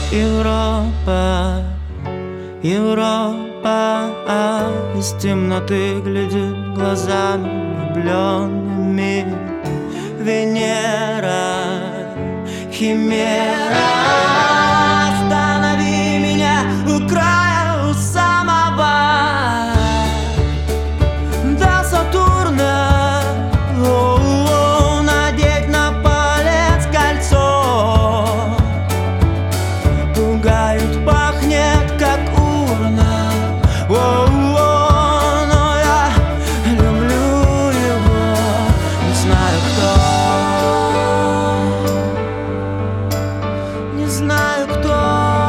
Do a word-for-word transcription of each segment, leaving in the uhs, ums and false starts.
Европа, Европа, а из темноты глядит глазами влюбленными. Венера, химера, останови меня у края, у самого до Сатурна. О-о-о, надеть на палец кольцо. Пугают, пахнет, как урна. О-о-о, но я люблю его, не знаю кто. Не знаю кто.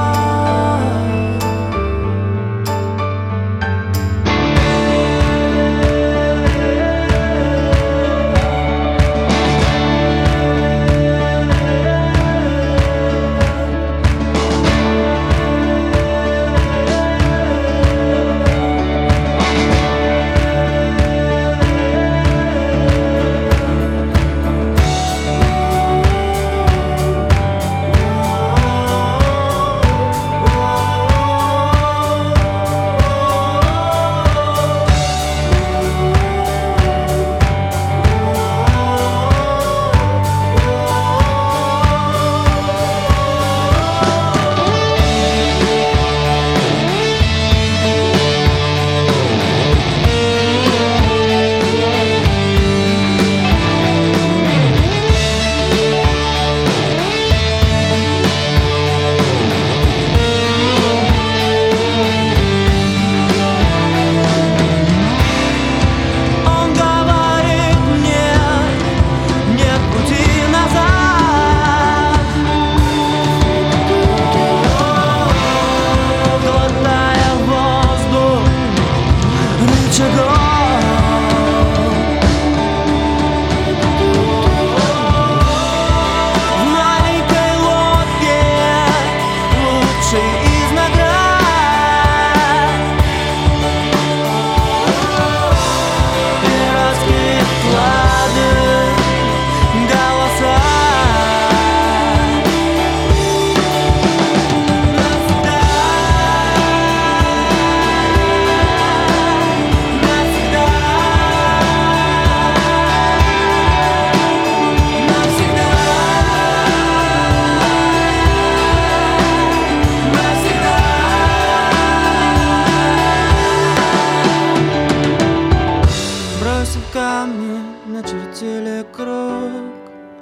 Камни начертили круг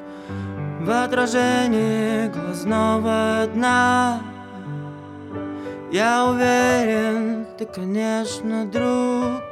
в отражении глазного дна. Я уверен, ты, конечно, друг.